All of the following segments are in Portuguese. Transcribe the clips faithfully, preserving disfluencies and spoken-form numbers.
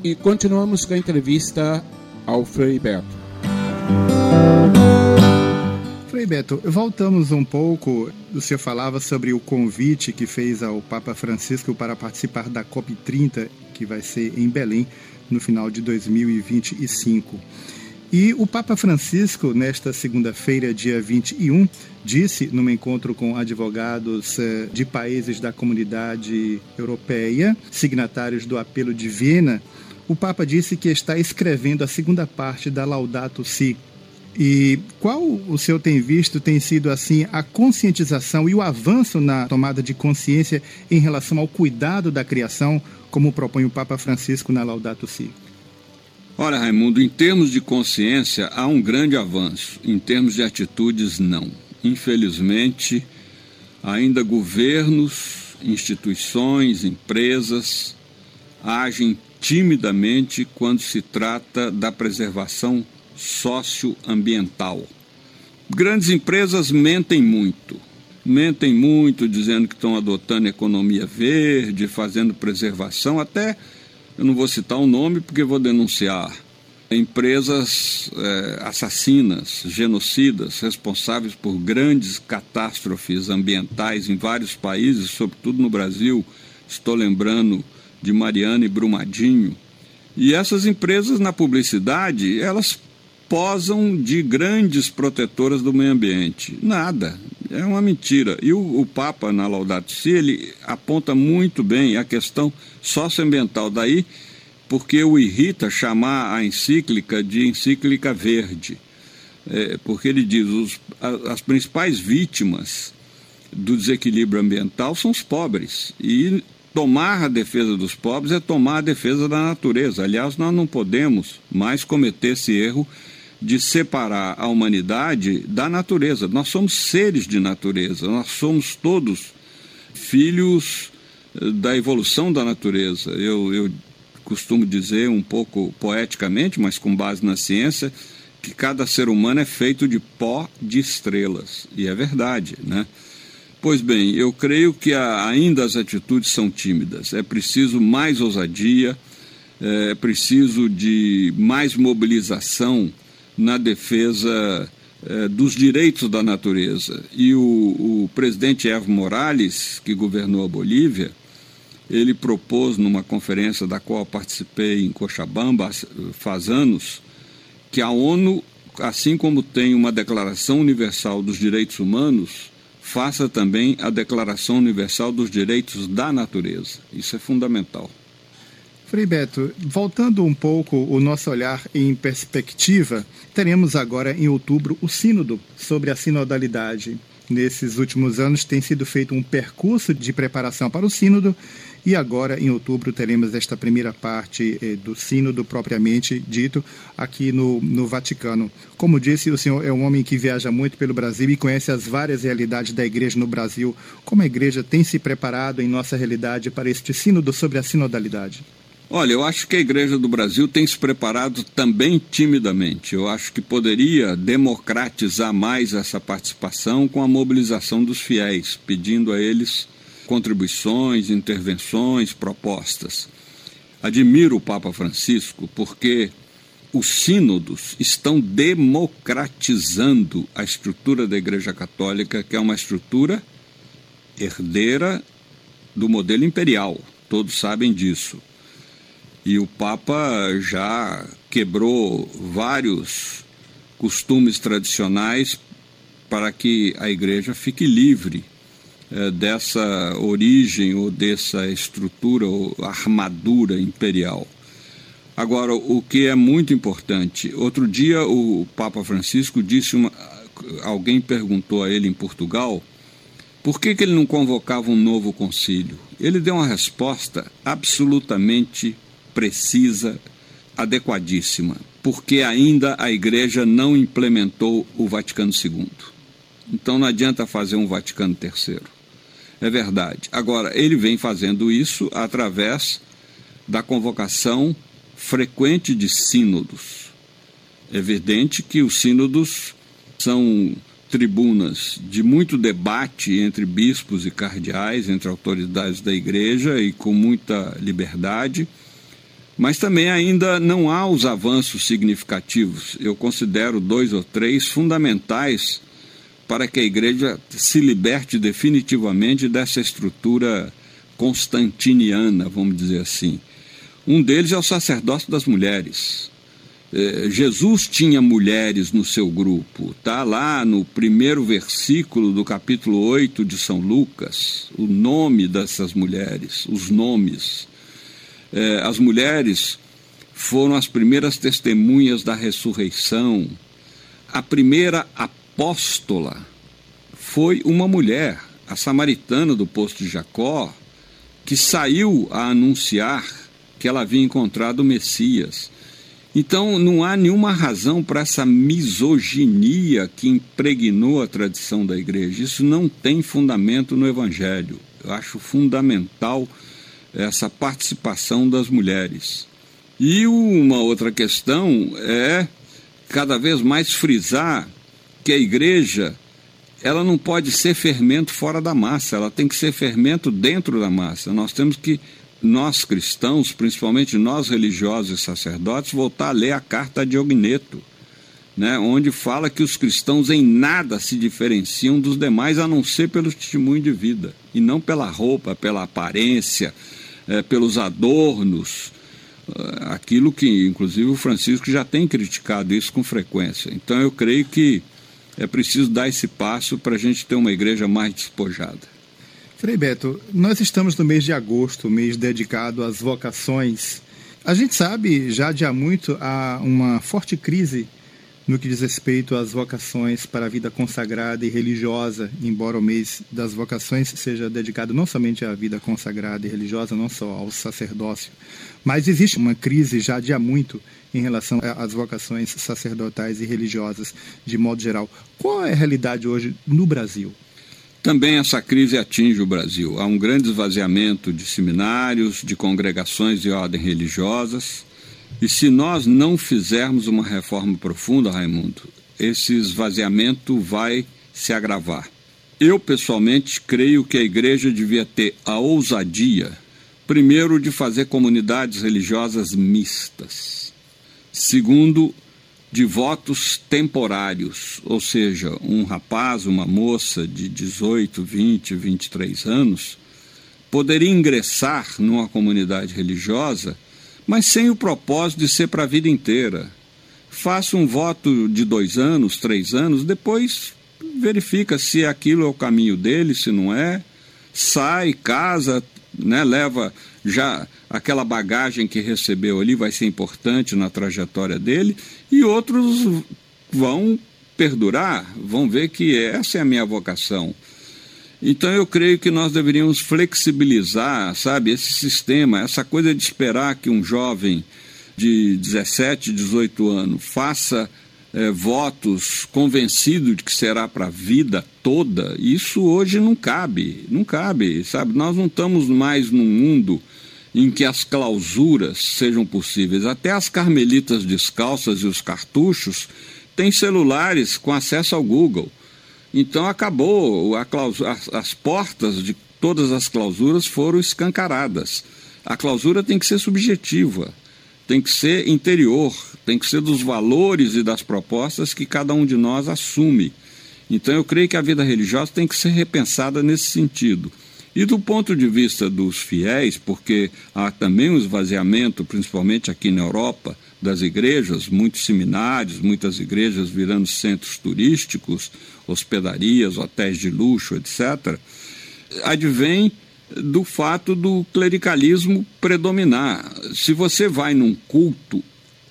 E continuamos com a entrevista ao Frei Beto. Frei Beto, voltamos um pouco. O senhor falava sobre o convite que fez ao Papa Francisco para participar da COP trinta, que vai ser em Belém no final de dois mil e vinte e cinco. E o Papa Francisco, nesta segunda-feira, dia vinte e um, disse, num encontro com advogados eh, de países da comunidade europeia, signatários do Apelo de Viena, o Papa disse que está escrevendo a segunda parte da Laudato Si. E qual o senhor tem visto tem sido assim a conscientização e o avanço na tomada de consciência em relação ao cuidado da criação, como propõe o Papa Francisco na Laudato Si? Olha, Raimundo, em termos de consciência há um grande avanço, em termos de atitudes não. Infelizmente, ainda governos, instituições, empresas agem timidamente quando se trata da preservação socioambiental. Grandes empresas mentem muito, mentem muito dizendo que estão adotando economia verde, fazendo preservação, até, eu não vou citar o nome porque vou denunciar, empresas é, assassinas, genocidas, responsáveis por grandes catástrofes ambientais em vários países, sobretudo no Brasil. Estou lembrando de Mariana e Brumadinho. E essas empresas, na publicidade, elas posam de grandes protetoras do meio ambiente. Nada, é uma mentira. E o, o Papa, na Laudato Si, ele aponta muito bem a questão socioambiental. Daí, porque o irrita chamar a encíclica de encíclica verde. É, porque ele diz os, as principais vítimas do desequilíbrio ambiental são os pobres. E tomar a defesa dos pobres é tomar a defesa da natureza. Aliás, nós não podemos mais cometer esse erro de separar a humanidade da natureza. Nós somos seres de natureza, nós somos todos filhos da evolução da natureza. Eu, eu costumo dizer um pouco poeticamente, mas com base na ciência, que cada ser humano é feito de pó de estrelas. E é verdade, né? Pois bem, eu creio que a, ainda as atitudes são tímidas. É preciso mais ousadia, é preciso de mais mobilização na defesa é, dos direitos da natureza. E o, o presidente Evo Morales, que governou a Bolívia, ele propôs numa conferência da qual participei em Cochabamba faz anos, que a ONU, assim como tem uma Declaração Universal dos Direitos Humanos, faça também a Declaração Universal dos Direitos da Natureza. Isso é fundamental. Frei Beto, voltando um pouco o nosso olhar em perspectiva, teremos agora em outubro o Sínodo sobre a sinodalidade. Nesses últimos anos tem sido feito um percurso de preparação para o Sínodo e agora em outubro teremos esta primeira parte eh, do Sínodo propriamente dito aqui no, no Vaticano. Como disse, o senhor é um homem que viaja muito pelo Brasil e conhece as várias realidades da igreja no Brasil. Como a igreja tem se preparado em nossa realidade para este Sínodo sobre a sinodalidade? Olha, eu acho que a Igreja do Brasil tem se preparado também timidamente. Eu acho que poderia democratizar mais essa participação com a mobilização dos fiéis, pedindo a eles contribuições, intervenções, propostas. Admiro o Papa Francisco porque os sínodos estão democratizando a estrutura da Igreja Católica, que é uma estrutura herdeira do modelo imperial. Todos sabem disso. E o Papa já quebrou vários costumes tradicionais para que a Igreja fique livre eh, dessa origem ou dessa estrutura ou armadura imperial. Agora, o que é muito importante, outro dia o Papa Francisco disse, uma, alguém perguntou a ele em Portugal, por que que ele não convocava um novo concílio? Ele deu uma resposta absolutamente precisa, adequadíssima, porque ainda a Igreja não implementou o Vaticano segundo. Então não adianta fazer um Vaticano terceiro. É verdade. Agora, ele vem fazendo isso através da convocação frequente de sínodos. É evidente que os sínodos são tribunas de muito debate entre bispos e cardeais, entre autoridades da Igreja e com muita liberdade. Mas também ainda não há os avanços significativos. Eu considero dois ou três fundamentais para que a igreja se liberte definitivamente dessa estrutura constantiniana, vamos dizer assim. Um deles é o sacerdócio das mulheres. Eh, Jesus tinha mulheres no seu grupo. Está lá no primeiro versículo do capítulo oito de São Lucas, o nome dessas mulheres, os nomes. Eh, as mulheres foram as primeiras testemunhas da ressurreição. A primeira apóstola foi uma mulher, a samaritana do poço de Jacó, que saiu a anunciar que ela havia encontrado o Messias. Então, não há nenhuma razão para essa misoginia que impregnou a tradição da igreja. Isso não tem fundamento no Evangelho. Eu acho fundamental essa participação das mulheres. E uma outra questão é cada vez mais frisar que a igreja, ela não pode ser fermento fora da massa, ela tem que ser fermento dentro da massa. Nós temos que, nós cristãos, principalmente nós religiosos e sacerdotes, voltar a ler a carta a Diogneto, né, onde fala que os cristãos em nada se diferenciam dos demais, a não ser pelo testemunho de vida, e não pela roupa, pela aparência, é, pelos adornos, aquilo que, inclusive, o Francisco já tem criticado isso com frequência. Então, eu creio que é preciso dar esse passo para a gente ter uma igreja mais despojada. Frei Beto, nós estamos no mês de agosto, mês dedicado às vocações. A gente sabe, já de há muito, há uma forte crise no que diz respeito às vocações para a vida consagrada e religiosa, embora o mês das vocações seja dedicado não somente à vida consagrada e religiosa, não só ao sacerdócio, mas existe uma crise já de há muito em relação às vocações sacerdotais e religiosas de modo geral. Qual é a realidade hoje no Brasil? Também essa crise atinge o Brasil. Há um grande esvaziamento de seminários, de congregações de ordem religiosas. E se nós não fizermos uma reforma profunda, Raimundo, esse esvaziamento vai se agravar. Eu, pessoalmente, creio que a igreja devia ter a ousadia, primeiro, de fazer comunidades religiosas mistas. Segundo, de votos temporários, ou seja, um rapaz, uma moça de dezoito, vinte, vinte e três anos poderia ingressar numa comunidade religiosa, mas sem o propósito de ser para a vida inteira. Faça um voto de dois anos, três anos, depois verifica se aquilo é o caminho dele, se não é, sai, casa, né, leva já aquela bagagem que recebeu ali, vai ser importante na trajetória dele, e outros vão perdurar, vão ver que essa é a minha vocação. Então eu creio que nós deveríamos flexibilizar, sabe, esse sistema, essa coisa de esperar que um jovem de dezessete, dezoito anos faça é, votos convencido de que será para a vida toda. Isso hoje não cabe, não cabe, sabe? Nós não estamos mais num mundo em que as clausuras sejam possíveis. Até as carmelitas descalças e os cartuchos têm celulares com acesso ao Google. Então acabou, a clausura, as, as portas de todas as clausuras foram escancaradas. A clausura tem que ser subjetiva, tem que ser interior, tem que ser dos valores e das propostas que cada um de nós assume. Então eu creio que a vida religiosa tem que ser repensada nesse sentido. E do ponto de vista dos fiéis, porque há também um esvaziamento, principalmente aqui na Europa, das igrejas, muitos seminários, muitas igrejas virando centros turísticos, hospedarias, hotéis de luxo, etcétera, advém do fato do clericalismo predominar. Se você vai num culto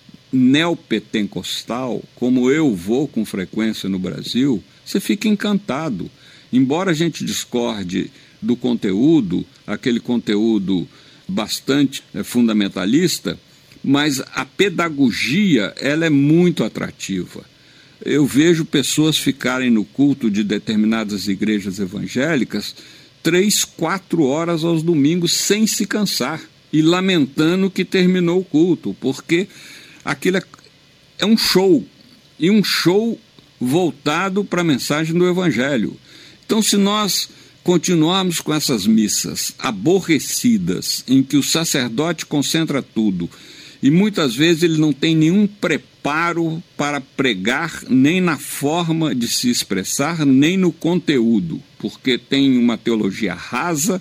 neopentecostal, como eu vou com frequência no Brasil, você fica encantado. Embora a gente discorde do conteúdo, aquele conteúdo bastante é, fundamentalista, mas a pedagogia, ela é muito atrativa. Eu vejo pessoas ficarem no culto de determinadas igrejas evangélicas três, quatro horas aos domingos sem se cansar e lamentando que terminou o culto, porque aquilo é, é um show, e um show voltado para a mensagem do Evangelho. Então, se nós continuarmos com essas missas aborrecidas, em que o sacerdote concentra tudo E muitas vezes ele não tem nenhum preparo para pregar, nem na forma de se expressar, nem no conteúdo, porque tem uma teologia rasa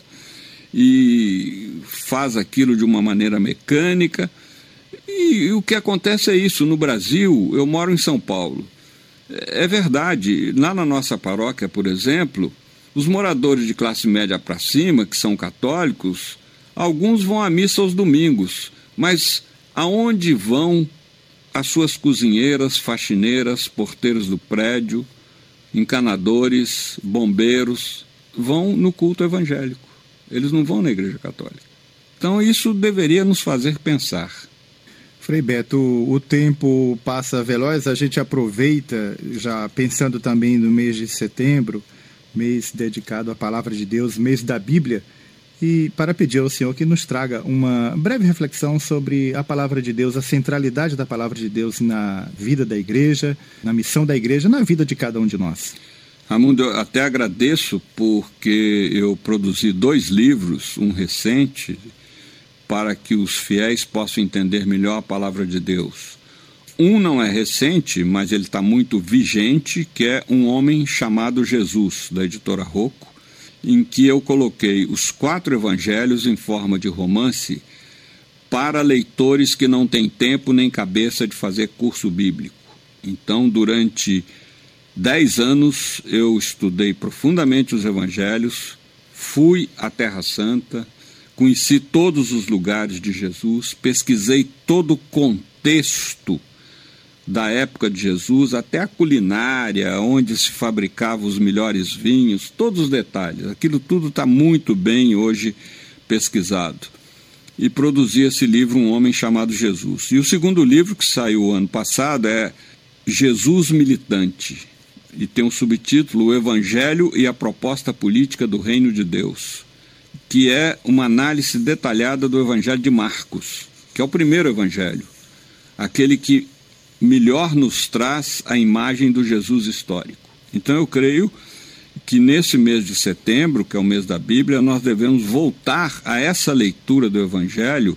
e faz aquilo de uma maneira mecânica. E, e o que acontece é isso. No Brasil, eu moro em São Paulo. É verdade, lá na nossa paróquia, por exemplo, os moradores de classe média para cima, que são católicos, alguns vão à missa aos domingos, mas aonde vão as suas cozinheiras, faxineiras, porteiros do prédio, encanadores, bombeiros? Vão no culto evangélico. Eles não vão na igreja católica. Então isso deveria nos fazer pensar. Frei Beto, o tempo passa veloz, a gente aproveita, já pensando também no mês de setembro, mês dedicado à Palavra de Deus, mês da Bíblia, e para pedir ao Senhor que nos traga uma breve reflexão sobre a Palavra de Deus, a centralidade da Palavra de Deus na vida da igreja, na missão da igreja, na vida de cada um de nós. Raimundo, eu até agradeço porque eu produzi dois livros, um recente, para que os fiéis possam entender melhor a Palavra de Deus. Um não é recente, mas ele está muito vigente, que é Um Homem Chamado Jesus, da editora Rocco, em que eu coloquei os quatro evangelhos em forma de romance para leitores que não têm tempo nem cabeça de fazer curso bíblico. Então, durante dez anos, eu estudei profundamente os evangelhos, fui à Terra Santa, conheci todos os lugares de Jesus, pesquisei todo o contexto da época de Jesus, até a culinária, onde se fabricavam os melhores vinhos, todos os detalhes. Aquilo tudo está muito bem hoje pesquisado. E produzi esse livro, Um Homem Chamado Jesus. E o segundo livro, que saiu ano passado, é Jesus Militante. E tem um subtítulo, O Evangelho e a Proposta Política do Reino de Deus, que é uma análise detalhada do Evangelho de Marcos, que é o primeiro evangelho, aquele que melhor nos traz a imagem do Jesus histórico. Então eu creio que nesse mês de setembro, que é o mês da Bíblia, nós devemos voltar a essa leitura do Evangelho,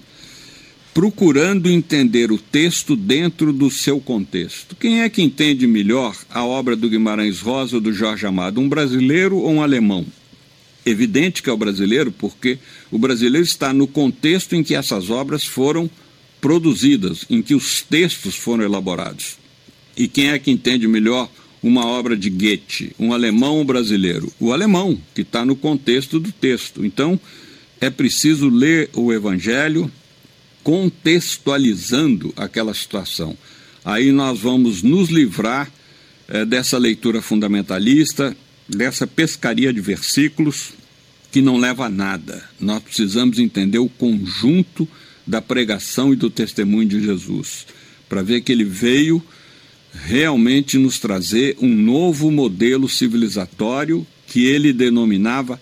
procurando entender o texto dentro do seu contexto. Quem é que entende melhor a obra do Guimarães Rosa ou do Jorge Amado? Um brasileiro ou um alemão? Evidente que é o brasileiro, porque o brasileiro está no contexto em que essas obras foram produzidas, em que os textos foram elaborados. E quem é que entende melhor uma obra de Goethe? Um alemão ou um brasileiro? O alemão, que está no contexto do texto. Então, é preciso ler o Evangelho contextualizando aquela situação. Aí nós vamos nos livrar é, dessa leitura fundamentalista, dessa pescaria de versículos que não leva a nada. Nós precisamos entender o conjunto da pregação e do testemunho de Jesus, para ver que ele veio realmente nos trazer um novo modelo civilizatório que ele denominava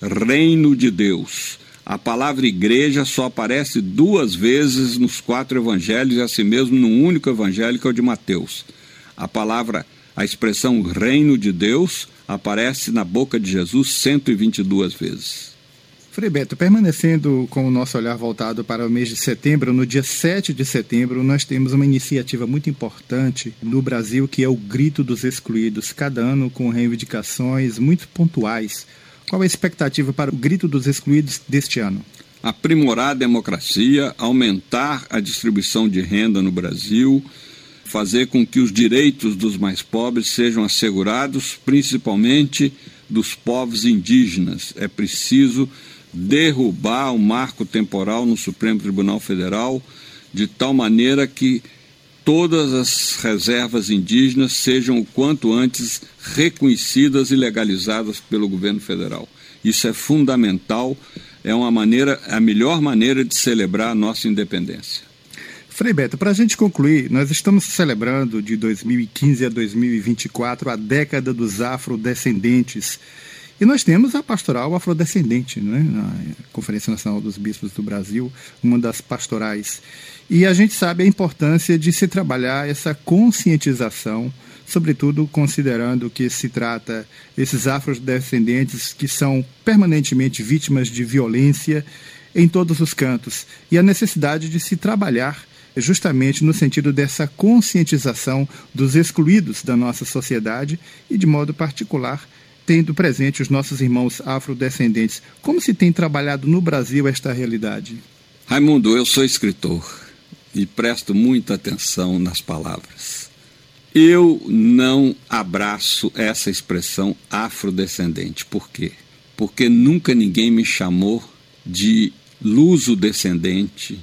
Reino de Deus. A palavra igreja só aparece duas vezes nos quatro evangelhos e assim mesmo num único evangelho, que é o de Mateus. A palavra, a expressão Reino de Deus aparece na boca de Jesus cento e vinte e duas vezes. Frei Beto, permanecendo com o nosso olhar voltado para o mês de setembro, no dia sete de setembro, nós temos uma iniciativa muito importante no Brasil, que é o Grito dos Excluídos, cada ano com reivindicações muito pontuais. Qual a expectativa para o Grito dos Excluídos deste ano? Aprimorar a democracia, aumentar a distribuição de renda no Brasil, fazer com que os direitos dos mais pobres sejam assegurados, principalmente dos povos indígenas. É preciso derrubar o marco temporal no Supremo Tribunal Federal, de tal maneira que todas as reservas indígenas sejam o quanto antes reconhecidas e legalizadas pelo governo federal. Isso é fundamental, é uma maneira, a melhor maneira de celebrar a nossa independência. Frei Beto, para a gente concluir, nós estamos celebrando de dois mil e quinze a dois mil e vinte e quatro a década dos afrodescendentes. E nós temos a pastoral afrodescendente, né? Na Conferência Nacional dos Bispos do Brasil, uma das pastorais. E a gente sabe a importância de se trabalhar essa conscientização, sobretudo considerando que se trata esses afrodescendentes que são permanentemente vítimas de violência em todos os cantos. E a necessidade de se trabalhar justamente no sentido dessa conscientização dos excluídos da nossa sociedade e, de modo particular, tendo presente os nossos irmãos afrodescendentes. Como se tem trabalhado no Brasil esta realidade? Raimundo, eu sou escritor e presto muita atenção nas palavras. Eu não abraço essa expressão afrodescendente. Por quê? Porque nunca ninguém me chamou de luso-descendente,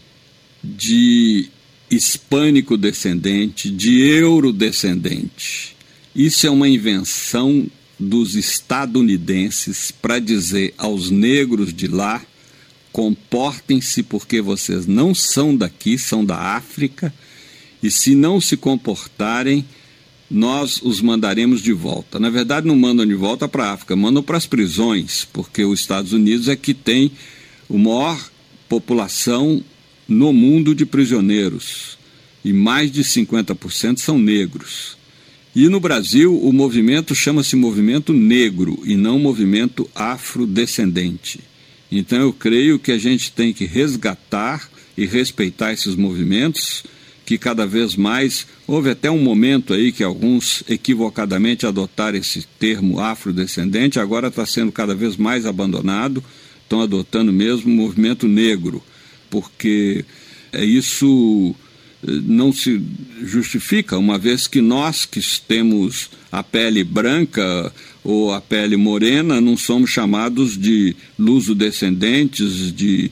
de hispânico-descendente, de euro-descendente. Isso é uma invenção dos estadunidenses para dizer aos negros de lá: comportem-se porque vocês não são daqui, são da África, e se não se comportarem, nós os mandaremos de volta. Na verdade, não mandam de volta para a África, mandam para as prisões, porque os Estados Unidos é que tem a maior população no mundo de prisioneiros, e mais de cinquenta por cento são negros. E no Brasil, o movimento chama-se movimento negro e não movimento afrodescendente. Então eu creio que a gente tem que resgatar e respeitar esses movimentos, que cada vez mais, houve até um momento aí que alguns equivocadamente adotaram esse termo afrodescendente, agora está sendo cada vez mais abandonado, estão adotando mesmo o movimento negro, porque isso não se justifica, uma vez que nós que temos a pele branca ou a pele morena não somos chamados de luso-descendentes, de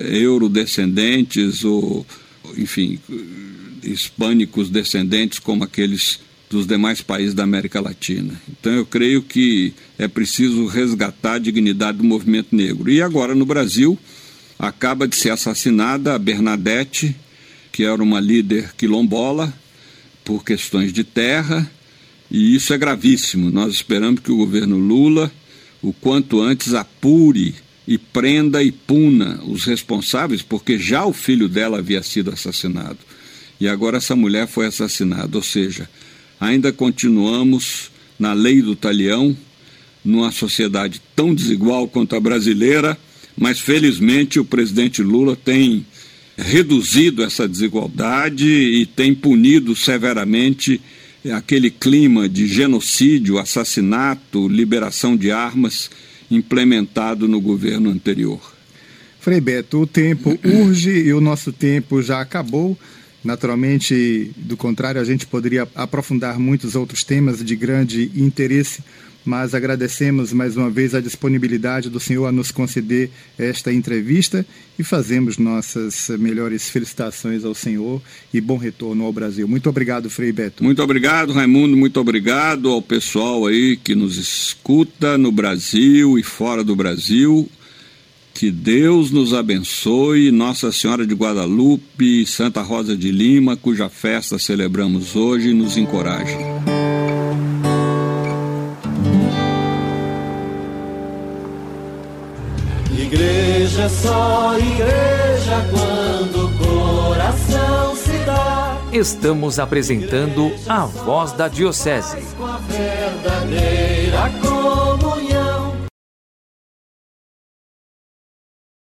euro-descendentes ou, enfim, hispânicos descendentes como aqueles dos demais países da América Latina. Então eu creio que é preciso resgatar a dignidade do movimento negro. E agora no Brasil acaba de ser assassinada a Bernadette, que era uma líder quilombola, por questões de terra, e isso é gravíssimo. Nós esperamos que o governo Lula, o quanto antes, apure e prenda e puna os responsáveis, porque já o filho dela havia sido assassinado. E agora essa mulher foi assassinada, ou seja, ainda continuamos na lei do talião, numa sociedade tão desigual quanto a brasileira, mas felizmente o presidente Lula tem reduzido essa desigualdade e tem punido severamente aquele clima de genocídio, assassinato, liberação de armas implementado no governo anterior. Frei Beto, o tempo urge e o nosso tempo já acabou. Naturalmente, do contrário, a gente poderia aprofundar muitos outros temas de grande interesse, mas agradecemos mais uma vez a disponibilidade do senhor a nos conceder esta entrevista e fazemos nossas melhores felicitações ao senhor e bom retorno ao Brasil. Muito obrigado, Frei Beto. Muito obrigado, Raimundo, muito obrigado ao pessoal aí que nos escuta no Brasil e fora do Brasil. Que Deus nos abençoe, Nossa Senhora de Guadalupe, Santa Rosa de Lima, cuja festa celebramos hoje, nos encoraje. Igreja é só igreja quando o coração se dá. Estamos apresentando a Voz da Diocese. Com a verdadeira cor.